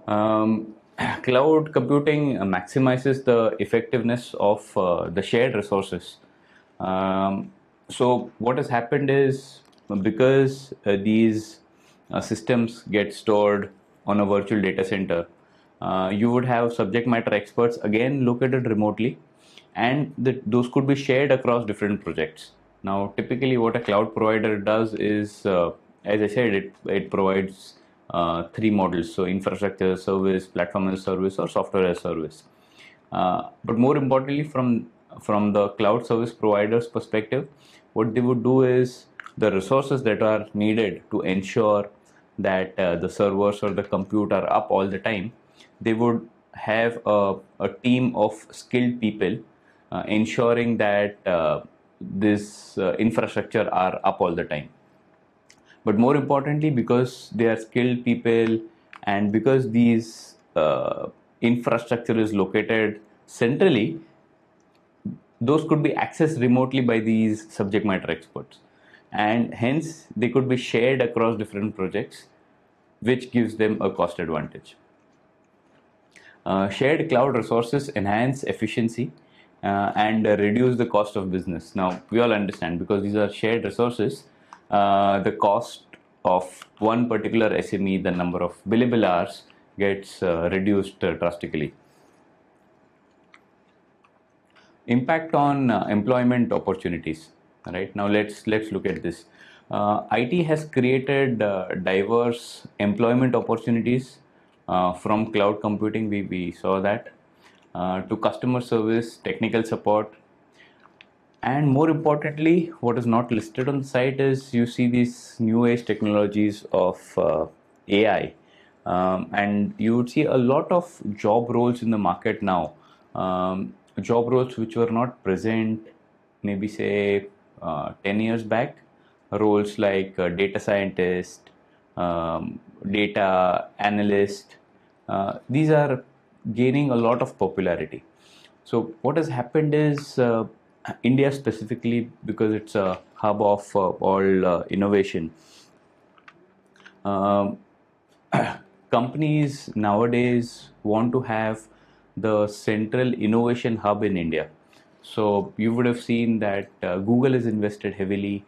Um, Cloud computing maximizes the effectiveness of the shared resources. So what has happened is, because these systems get stored on a virtual data center, you would have subject matter experts again located remotely, and those could be shared across different projects. Now, typically, what a cloud provider does is, as I said, it provides three models: so infrastructure as a service, platform as a service, or software as a service. But more importantly, from the cloud service provider's perspective, what they would do is the resources that are needed to ensure that the servers or the compute are up all the time, they would have a team of skilled people ensuring that this infrastructure are up all the time. But more importantly, because they are skilled people, and because these infrastructure is located centrally, those could be accessed remotely by these subject matter experts, and hence they could be shared across different projects, which gives them a cost advantage. Shared cloud resources enhance efficiency and reduce the cost of business. Now, we all understand, because these are shared resources, the cost of one particular SME, the number of billable hours, gets reduced drastically. Impact on employment opportunities. Right now, let's look at this. IT has created diverse employment opportunities from cloud computing. We saw that, to customer service, technical support, and more importantly, what is not listed on the site is, you see these new age technologies of AI, and you would see a lot of job roles in the market now. Job roles which were not present, maybe say 10 years back. Roles like data scientist, data analyst, these are gaining a lot of popularity. So what has happened is, India specifically, because it's a hub of all innovation, um, companies nowadays want to have the central innovation hub in India. So you would have seen that Google has invested heavily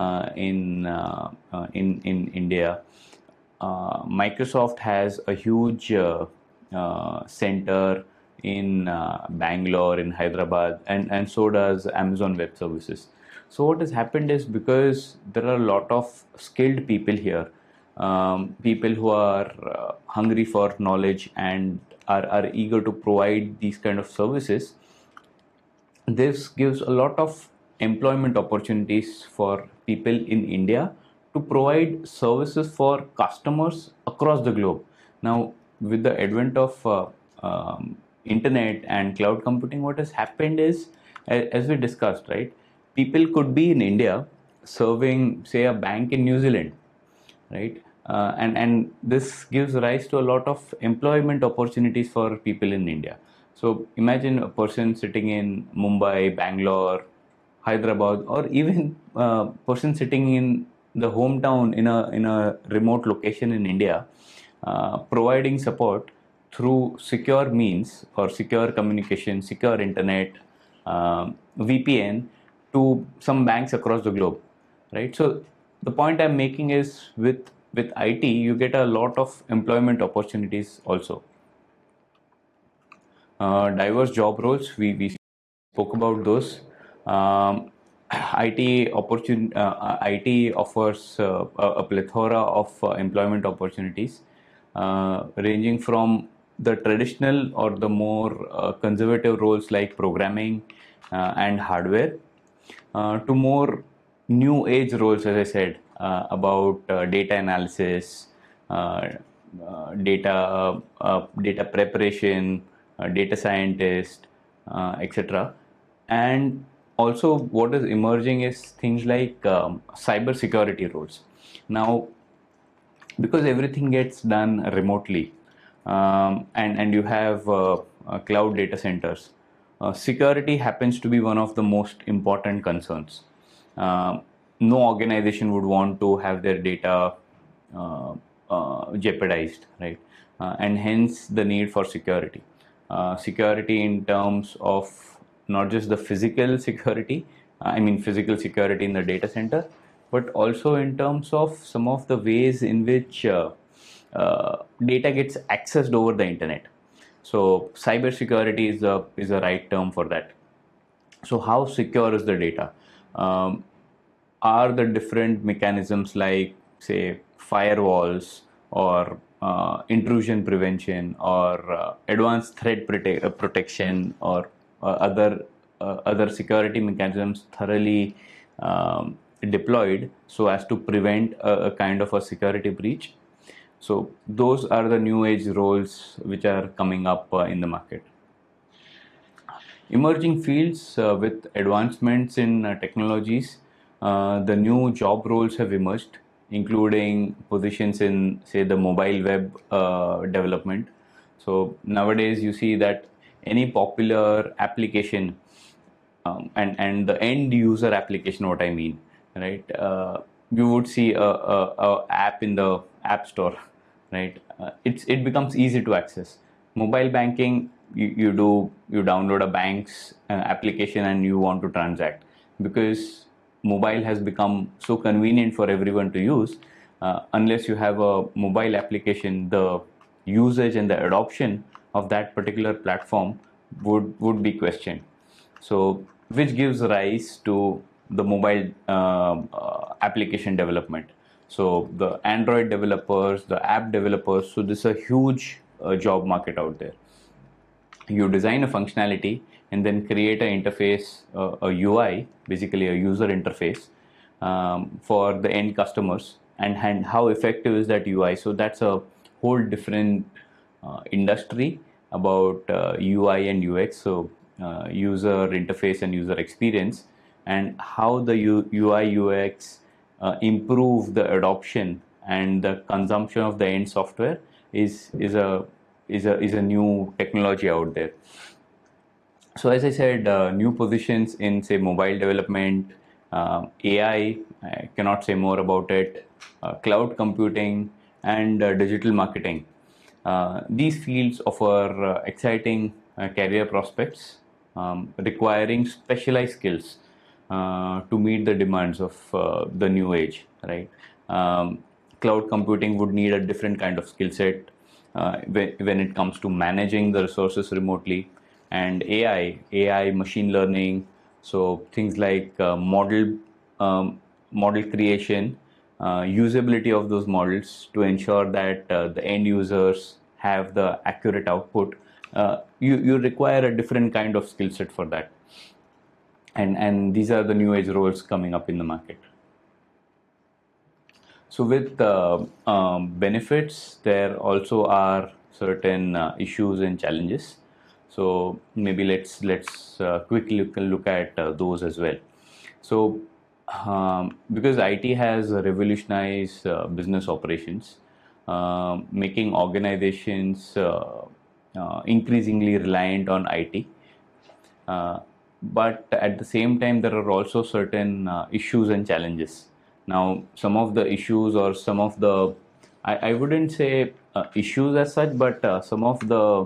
in India. Microsoft has a huge center in Bangalore, in Hyderabad, and so does Amazon Web Services. So what has happened is, because there are a lot of skilled people here, people who are hungry for knowledge and are eager to provide these kind of services, this gives a lot of employment opportunities for people in India to provide services for customers across the globe. Now, with the advent of internet and cloud computing, what has happened is, as we discussed, right? People could be in India serving, say, a bank in New Zealand, right? And this gives rise to a lot of employment opportunities for people in India. So imagine a person sitting in Mumbai, Bangalore, Hyderabad, or even a person sitting in the hometown in a remote location in India, providing support through secure means, or secure communication, secure internet, VPN, to some banks across the globe, right? So the point I'm making is, with IT, you get a lot of employment opportunities also. Diverse job roles, we spoke about those. Um, IT offers a plethora of employment opportunities, ranging from the traditional or the more conservative roles like programming and hardware, to more new age roles, as I said, about data analysis, uh, data preparation, data scientist, etc. And also, what is emerging is things like cyber security roles. Now, because everything gets done remotely, and you have cloud data centers, security happens to be one of the most important concerns. No organization would want to have their data jeopardized, right? and hence the need for security. Security in terms of not just the physical security, physical security in the data center, but also in terms of some of the ways in which data gets accessed over the internet. So cybersecurity is a right term for that. So how secure is the data? Um, are the different mechanisms like, say, firewalls or intrusion prevention or advanced threat protection or other security mechanisms thoroughly deployed so as to prevent a kind of a security breach? So those are the new age roles which are coming up in the market. Emerging fields with advancements in technologies, the new job roles have emerged, including positions in, say, the mobile web development. So nowadays, you see that any popular application, and the end user application, what I mean, right? You would see a app in the app store, right? It becomes easy to access. Mobile banking, you download a bank's application and you want to transact, because mobile has become so convenient for everyone to use. Unless you have a mobile application, the usage and the adoption of that particular platform would be questioned. So which gives rise to the mobile application development. So the Android developers, the app developers, so this is a huge job market out there. You design a functionality and then create an interface, a UI, basically a user interface for the end customers, and how effective is that UI. So that's a whole different industry about UI and UX. So user interface and user experience, and how the UI UX improve the adoption and the consumption of the end software is a new technology out there. So as I said, new positions in, say, mobile development, AI, I cannot say more about it, cloud computing, and digital marketing. These fields offer exciting career prospects, requiring specialized skills to meet the demands of the new age, right? Cloud computing would need a different kind of skill set when it comes to managing the resources remotely, and AI, machine learning, so things like model creation, usability of those models to ensure that the end users have the accurate output. You require a different kind of skill set for that, and these are the new age roles coming up in the market. So with benefits, there also are certain issues and challenges. So maybe let's quickly look at those as well. So because IT has revolutionized business operations, making organizations increasingly reliant on IT. But at the same time, there are also certain issues and challenges. Now, some of the issues, or some of the, I wouldn't say issues as such, but some of the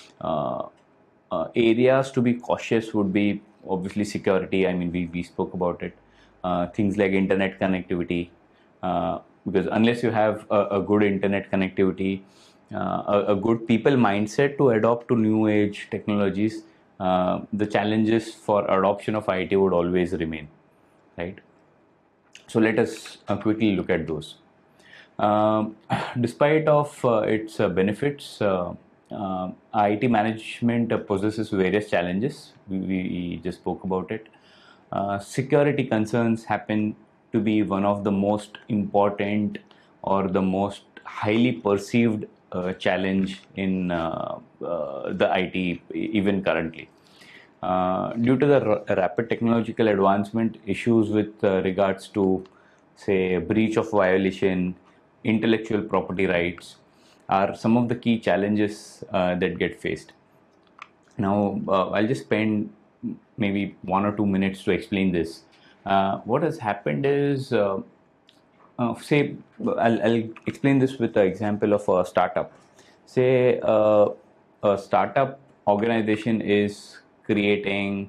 areas to be cautious would be obviously security. I mean, we spoke about it. Things like internet connectivity, because unless you have a good internet connectivity, a good people mindset to adopt to new age technologies, the challenges for adoption of IT would always remain, right? So let us quickly look at those. Um, Despite of its benefits, IT management possesses various challenges. We just spoke about it. Security concerns happen to be one of the most important or the most highly perceived challenge in the IT, even currently. Due to the rapid technological advancement, issues with regards to, say, breach of violation, intellectual property rights are some of the key challenges that get faced. Now, I'll just spend maybe 1 or 2 minutes to explain this. What has happened is, say, I'll explain this with the example of a startup. say a startup organization is creating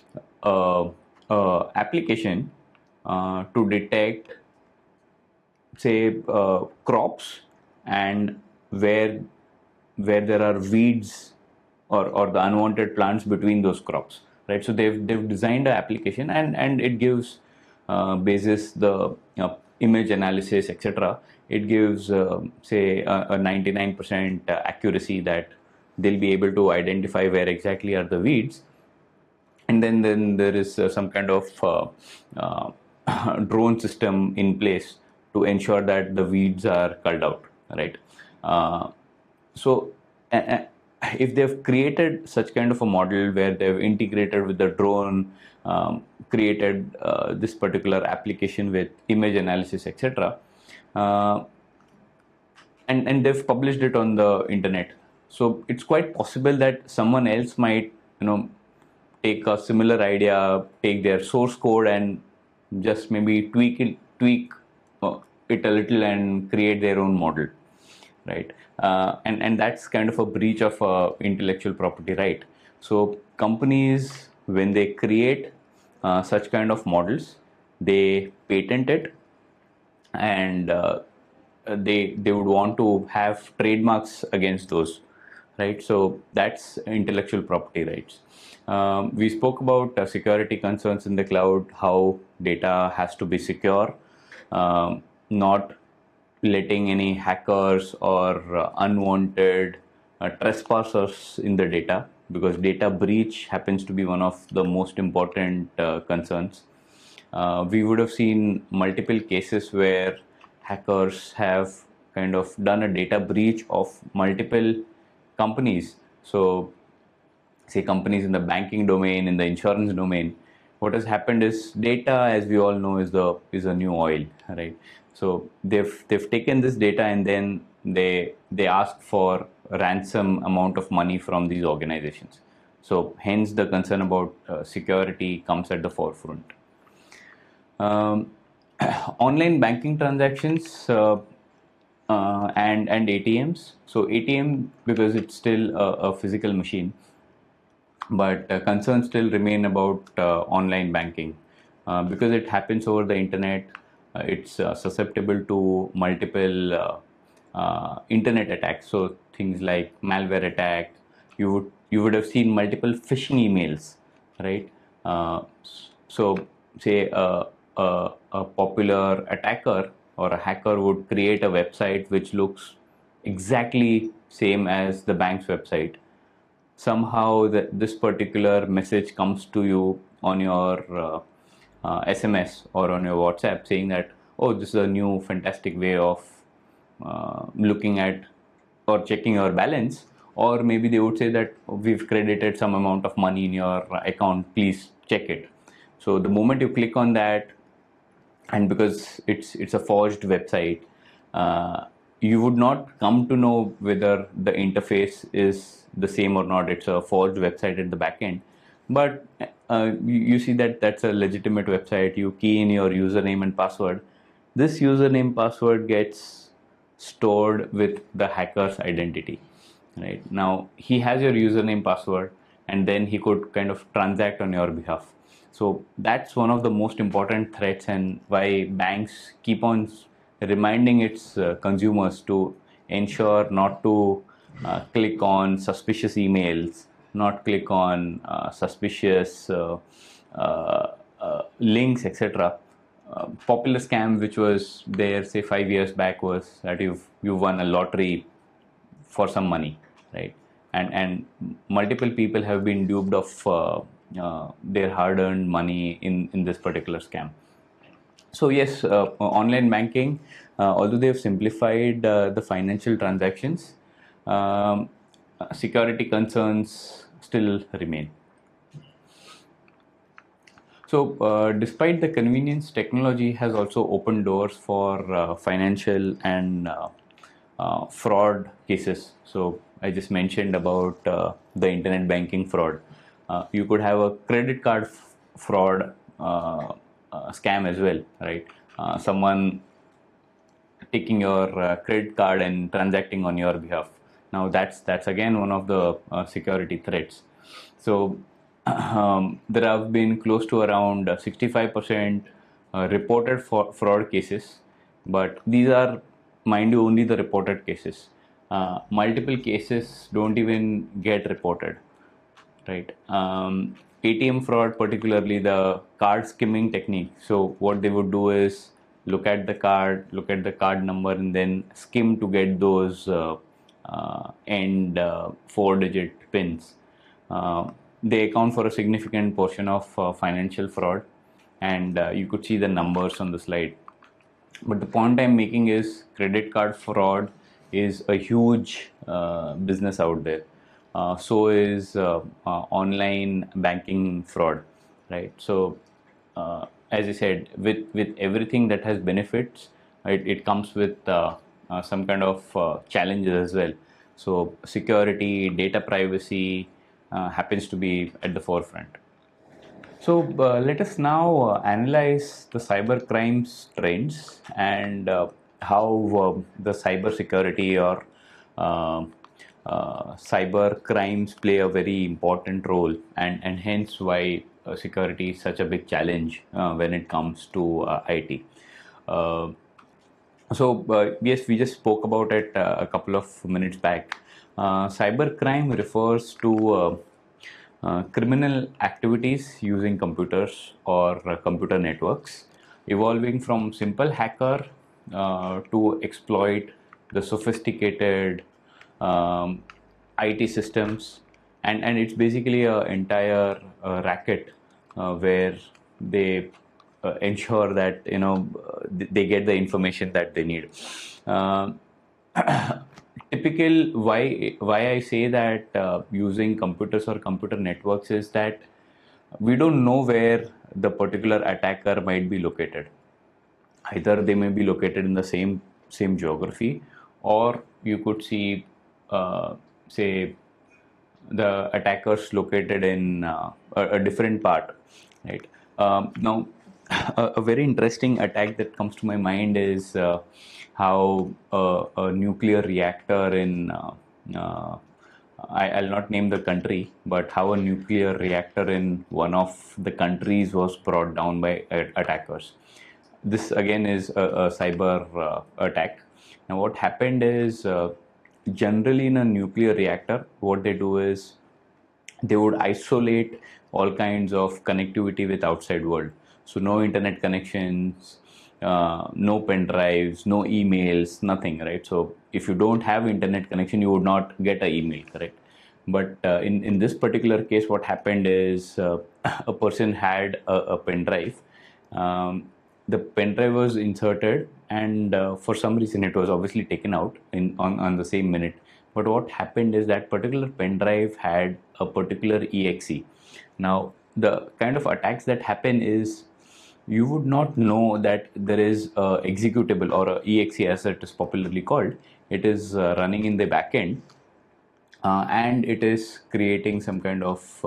a application to detect, say, crops, and where there are weeds or the unwanted plants between those crops, right? So they've designed an application, and it gives, basis the image analysis, etc. It gives, say, a 99% accuracy that they'll be able to identify where exactly are the weeds. And then there is some kind of drone system in place to ensure that the weeds are culled out, right? So if they've created such kind of a model where they've integrated with the drone, created this particular application with image analysis, etc., uh, and they've published it on the internet, so it's quite possible that someone else might, take a similar idea, take their source code, and just maybe tweak it a little and create their own model, right? And that's kind of a breach of intellectual property right. So companies, when they create such kind of models, they patent it, and they would want to have trademarks against those, right? So that's intellectual property rights. We spoke about security concerns in the cloud, how data has to be secure, not letting any hackers or unwanted trespassers in the data, because data breach happens to be one of the most important concerns. We would have seen multiple cases where hackers have kind of done a data breach of multiple companies. So, say companies in the banking domain, in the insurance domain, what has happened is data, as we all know, is a new oil, right? So they've taken this data, and then they ask for a ransom amount of money from these organizations. So hence the concern about security comes at the forefront. Um, online banking transactions, and ATMs. So ATM, because it's still a physical machine, but concerns still remain about online banking, because it happens over the internet. It's susceptible to multiple internet attacks. So things like malware attack. You would have seen multiple phishing emails, right? So say a popular attacker or a hacker would create a website which looks exactly same as the bank's website. Somehow this particular message comes to you on your SMS or on your WhatsApp, saying that, oh, this is a new fantastic way of looking at or checking your balance. Or maybe they would say that, "Oh, we've credited some amount of money in your account, please check it." So the moment you click on that, and because it's a forged website, you would not come to know whether the interface is the same or not. It's a forged website at the back end, but you see that that's a legitimate website. You key in your username and password. This username password gets stored with the hacker's identity, right? Now he has your username password, and then he could kind of transact on your behalf. So that's one of the most important threats, and why banks keep on reminding its consumers to ensure not to click on suspicious emails, not click on suspicious links, etc. Popular scam which was there, say 5 years back, was that you've won a lottery for some money, right? And multiple people have been duped of their hard-earned money in this particular scam. So yes, online banking, although they have simplified the financial transactions, um, security concerns still remain. So, despite the convenience, technology has also opened doors for financial and fraud cases. So, I just mentioned about the internet banking fraud. You could have a credit card fraud scam as well, right? Someone taking your credit card and transacting on your behalf. Now that's again one of the security threats. So there have been close to around 65% reported for fraud cases, but these are, mind you, only the reported cases. Multiple cases don't even get reported, right? ATM fraud, particularly the card skimming technique. So what they would do is look at the card number, and then skim to get those end four-digit pins. They account for a significant portion of financial fraud, and you could see the numbers on the slide. But the point I'm making is credit card fraud is a huge business out there. So is online banking fraud, right? So as I said, with everything that has benefits, it comes with some kind of challenges as well. So security, data privacy happens to be at the forefront. So let us now analyze the cyber crimes trends and how the cyber security or uh, cyber crimes play a very important role, and hence why security is such a big challenge when it comes to IT. Uh, yes, we just spoke about it a couple of minutes back. Cybercrime refers to criminal activities using computers or computer networks, evolving from simple hacker to exploit the sophisticated IT systems, and it's basically an entire racket where they ensure that they get the information that they need. Uh, Typical why I say that using computers or computer networks is that we don't know where the particular attacker might be located. Either they may be located in the same geography, or you could see say the attackers located in a different part, right? Now, a very interesting attack that comes to my mind is how a nuclear reactor in I'll not name the country, but how a nuclear reactor in one of the countries was brought down by attackers. This again is a cyber attack. Now, what happened is generally in a nuclear reactor, what they do is they would isolate all kinds of connectivity with outside world. So no internet connections, no pen drives, no emails, nothing, right? So if you don't have internet connection, you would not get an email, correct? But in this particular case, what happened is a person had a pen drive. The pen drive was inserted, and for some reason it was obviously taken out on the same minute. But what happened is that particular pen drive had a particular exe. Now the kind of attacks that happen is you would not know that there is a executable or a exe, as it is popularly called. It is running in the backend, and it is creating some kind of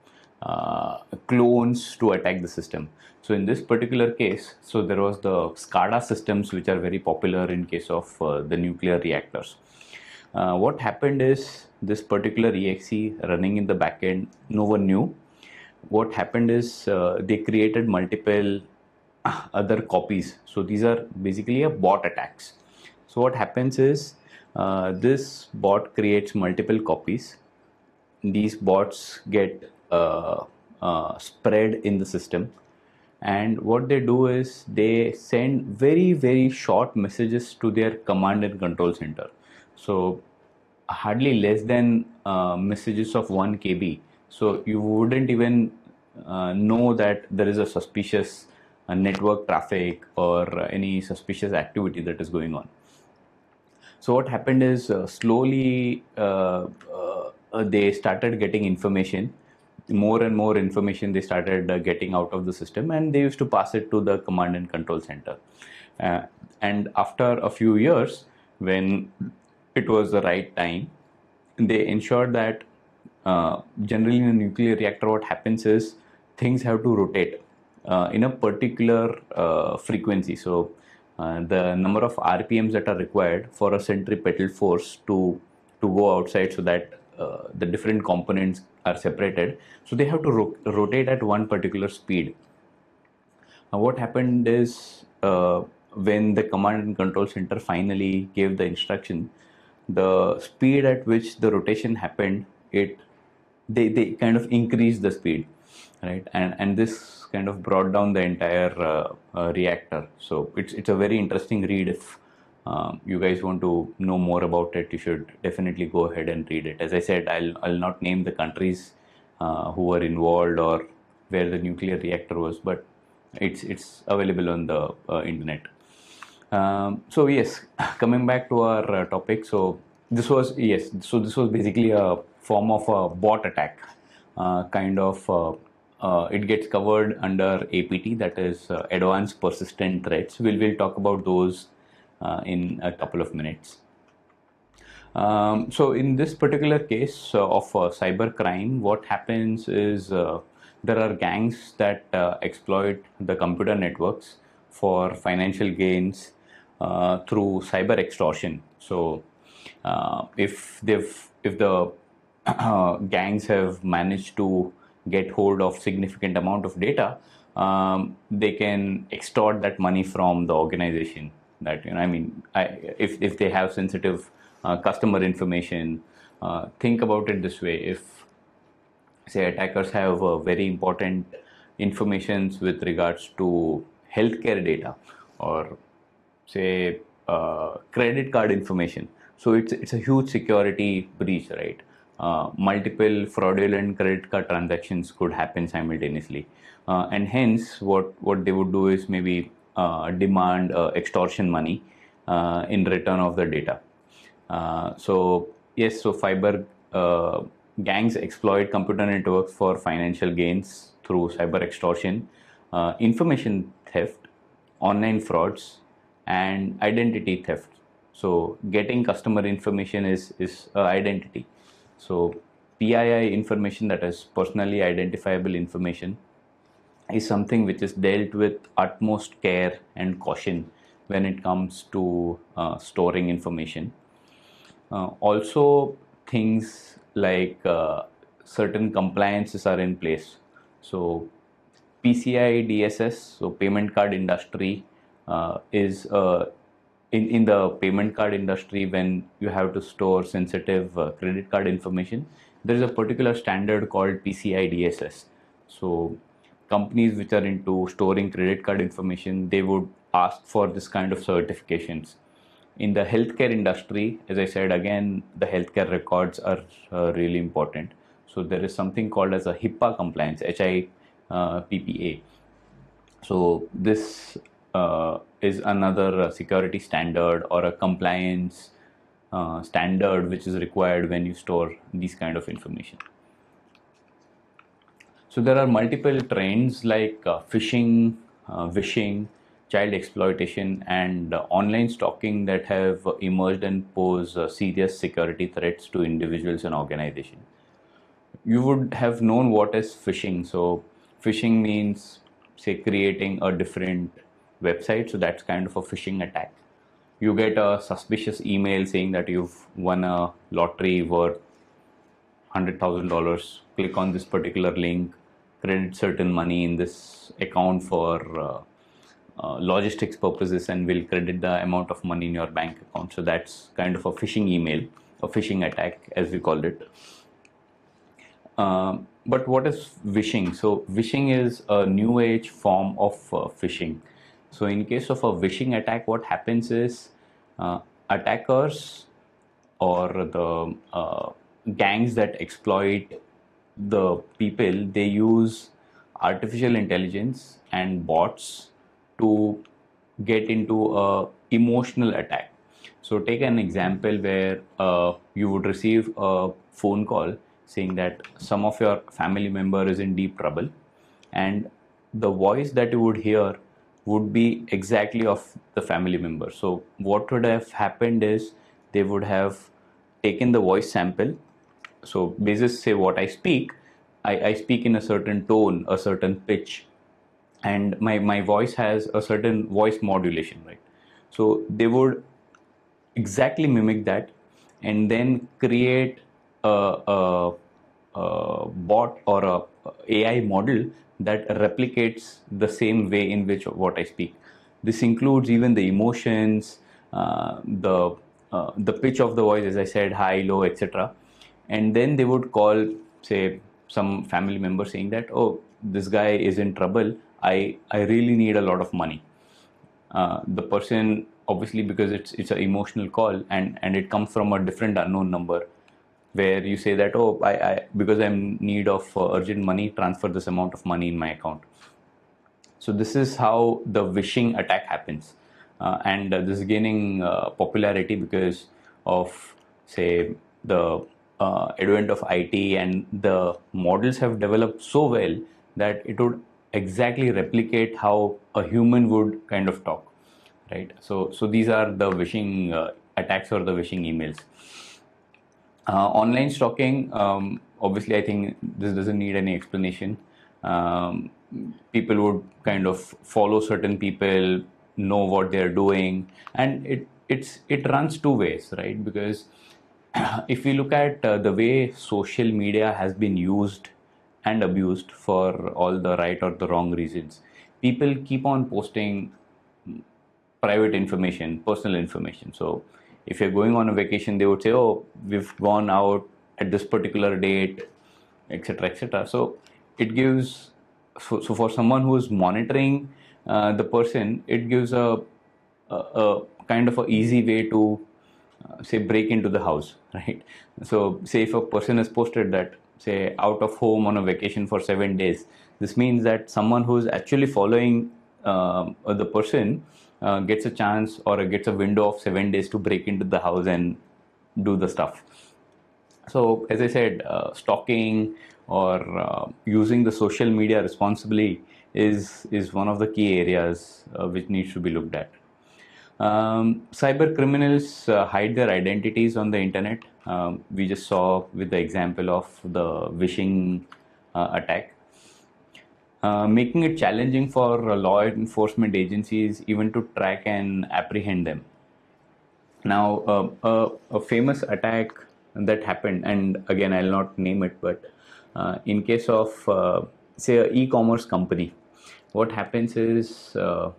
clones to attack the system. So in this particular case, so there was the SCADA systems, which are very popular in case of the nuclear reactors. What happened is this particular exe running in the backend, no one knew. What happened is they created multiple other copies. So these are basically a bot attacks. So what happens is this bot creates multiple copies. These bots get spread in the system, and what they do is they send very short messages to their command and control center. So hardly less than messages of 1 KB. So you wouldn't even know that there is a suspicious network traffic or any suspicious activity that is going on. So what happened is slowly they started getting information, more and more information they started getting out of the system, and they used to pass it to the command and control center. And after a few years, when it was the right time, they ensured that generally in a nuclear reactor, what happens is things have to rotate in a particular frequency. So the number of RPMs that are required for a centripetal force to to go outside so that the different components are separated. So they have to rotate at one particular speed. What happened is when the command and control center finally gave the instruction, the speed at which the rotation happened, they kind of increased the speed, right? And this kind of brought down the entire reactor. So it's a very interesting read. If you guys want to know more about it, you should definitely go ahead and read it. As I said, I'll not name the countries who were involved or where the nuclear reactor was, but it's available on the internet. So yes, coming back to our topic. So this was basically a form of a bot attack, it gets covered under APT, that is Advanced Persistent Threats. We'll talk about those in a couple of minutes. So in this particular case of cyber crime, what happens is there are gangs that exploit the computer networks for financial gains through cyber extortion. So if the gangs have managed to get hold of significant amount of data, they can extort that money from the organization. That, I mean, if they have sensitive customer information, think about it this way: if, say, attackers have very important informations with regards to healthcare data, or say credit card information, so it's a huge security breach, right? Multiple fraudulent credit card transactions could happen simultaneously, and hence what they would do is maybe demand extortion money in return of the data. So yes, so cyber gangs exploit computer networks for financial gains through cyber extortion, information theft, online frauds, and identity theft. So getting customer information is identity. So PII information, that is personally identifiable information, is something which is dealt with utmost care and caution when it comes to storing information. Also, things like certain compliances are in place. So PCI DSS, so payment card industry, is in the payment card industry, when you have to store sensitive credit card information, there is a particular standard called PCI DSS. So companies which are into storing credit card information, they would ask for this kind of certifications. In the healthcare industry, as I said, again, the healthcare records are really important. So there is something called as a HIPAA compliance, HIPAA. So this is another security standard or a compliance standard which is required when you store these kind of information. So there are multiple trends like phishing, vishing, child exploitation, and online stalking that have emerged and pose serious security threats to individuals and organizations. You would have known what is phishing. So phishing means, say, creating a different website. So that's kind of a phishing attack. You get a suspicious email saying that you've won a lottery worth $100,000. Click on this particular link, credit certain money in this account for logistics purposes, and will credit the amount of money in your bank account. So that's kind of a phishing email, a phishing attack as we called it. But what is vishing? So vishing is a new age form of phishing. So in case of a vishing attack, what happens is attackers or the gangs that exploit the people, they use artificial intelligence and bots to get into a emotional attack. So take an example where you would receive a phone call saying that some of your family member is in deep trouble, and the voice that you would hear would be exactly of the family member. So what would have happened is they would have taken the voice sample. So basis, say, what I speak, I speak in a certain tone, a certain pitch, and my voice has a certain voice modulation, right? So they would exactly mimic that and then create a bot or a AI model that replicates the same way in which what I speak. This includes even the emotions, the pitch of the voice, as I said, high, low, etc. And then they would call, say, some family member saying that, oh, this guy is in trouble. I really need a lot of money. The person, obviously, because it's an emotional call, and it comes from a different unknown number, where you say that, oh, I because I'm in need of urgent money, transfer this amount of money in my account. So this is how the vishing attack happens, and this is gaining popularity because of, say, the advent of IT, and the models have developed so well that it would exactly replicate how a human would kind of talk, right? So these are the vishing attacks or the vishing emails. Online stalking, obviously, I think this doesn't need any explanation. Um, People would kind of follow certain people, know what they're doing, and it runs two ways, right? Because if we look at the way social media has been used and abused for all the right or the wrong reasons, people keep on posting private information, personal information. So if you're going on a vacation, they would say, "Oh, we've gone out at this particular date," etc., etc. So it gives, so for someone who is monitoring the person, it gives a kind of a easy way to say break into the house, right? So say if a person has posted that, say, out of home on a vacation for 7 days, this means that someone who is actually following the person gets a chance or gets a window of 7 days to break into the house and do the stuff. So as I said, stalking or using the social media responsibly is one of the key areas which needs to be looked at. Cyber criminals hide their identities on the internet. We just saw with the example of the vishing attack, making it challenging for law enforcement agencies even to track and apprehend them. Now, a famous attack that happened, and again, I'll not name it, but in case of, say, an e-commerce company, what happens is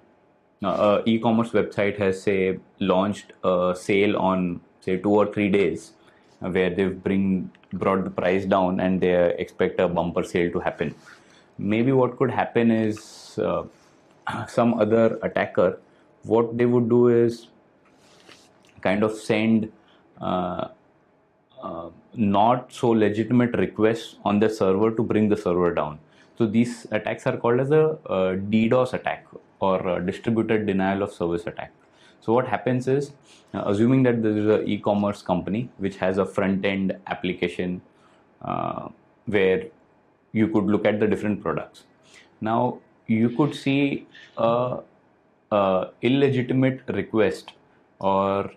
a e-commerce website has, say, launched a sale on, say, 2 or 3 days, where they've brought the price down and they expect a bumper sale to happen. Maybe what could happen is some other attacker, what they would do is kind of send not so legitimate requests on the server to bring the server down. So these attacks are called as a DDoS attack, or a distributed denial of service attack. So what happens is, assuming that there is an e-commerce company which has a front-end application where you could look at the different products. Now you could see a illegitimate request, or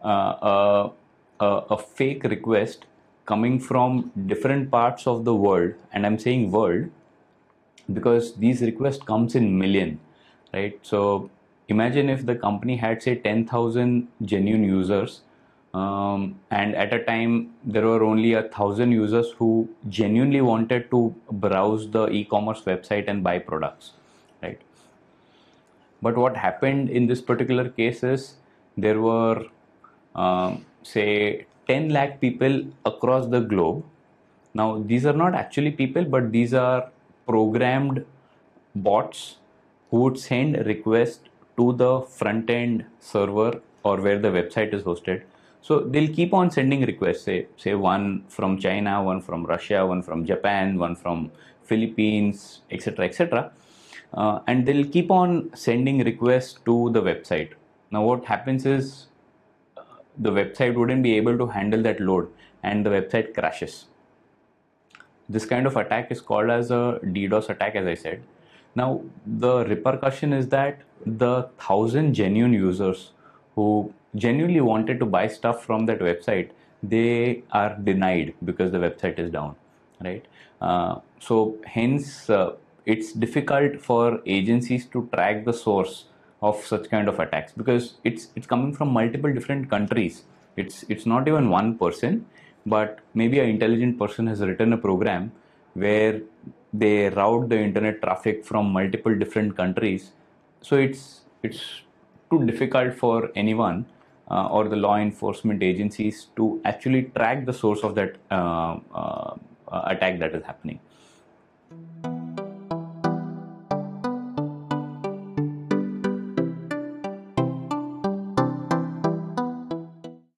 a fake request coming from different parts of the world, and I'm saying world because these requests comes in million, right? So imagine if the company had, say, 10,000 genuine users, and at a time there were only 1,000 users who genuinely wanted to browse the e-commerce website and buy products, right? But what happened in this particular case is there were, say, 10 lakh people across the globe. Now, these are not actually people, but these are programmed bots who would send requests to the front end server or where the website is hosted. So they'll keep on sending requests, say one from China, one from Russia, one from Japan, one from Philippines, etc., etc. And they'll keep on sending requests to the website. Now what happens is the website wouldn't be able to handle that load and the website crashes. This kind of attack is called as a DDoS attack, as I said. Now the repercussion is that the 1,000 genuine users who genuinely wanted to buy stuff from that website, they are denied because the website is down, right? So hence it's difficult for agencies to track the source of such kind of attacks because it's coming from multiple different countries. It's not even one person, but maybe an intelligent person has written a program where they route the internet traffic from multiple different countries. So it's too difficult for anyone or the law enforcement agencies to actually track the source of that attack that is happening.